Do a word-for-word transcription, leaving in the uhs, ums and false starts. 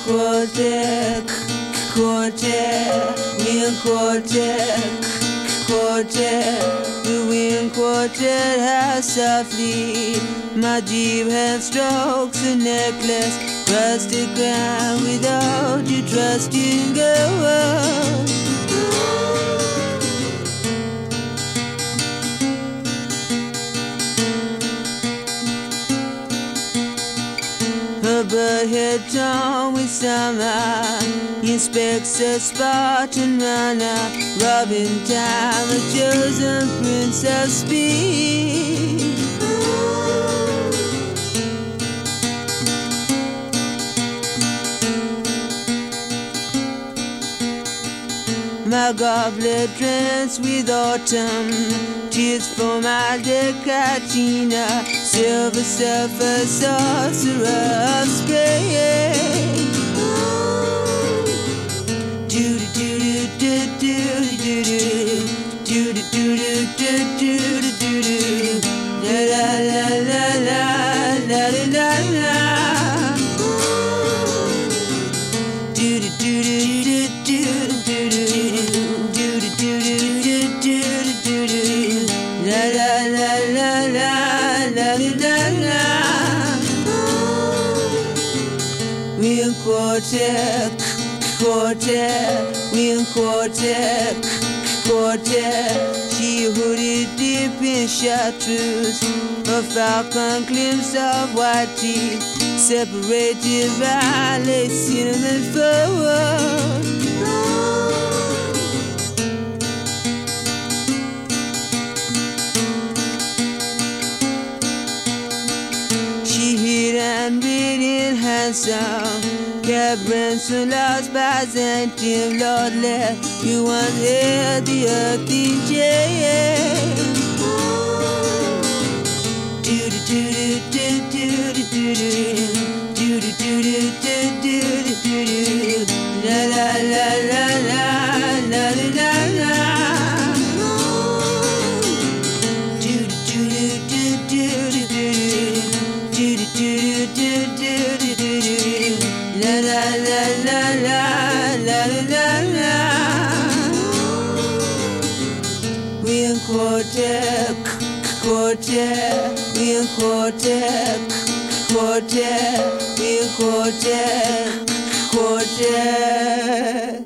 quartet, quartet, we in quartet, quartet, we in quartet. How softly my deep hand strokes a necklace across the ground without you trusting girl. Her bird head tongue with summer inspects a Spartan runner, robbing time, a chosen prince of speed. My goblet drenched with autumn, tears for my decatina, silver surfer, sorcerer of spray. Do do do do do do do do do do do do do do la la la la la la la la. Do do do do do do do. La la la la la la la la. We in quartet, quartet, we in quartet, quartet. She hooded deep in chartreuse, a falcon glimpse of white teeth, separated by lace cinnamon forward. And reading handsome, kept ransom lost Byzantium, Lord left you once held the earth in jail. Do do do do do do do do do do do do do do. La la la la la la la la. Do do do do do do do. Do do do do do do do do. La la la la la la la la. We in quartet, quartet, we in quartet, quartet, we in quartet, quartet.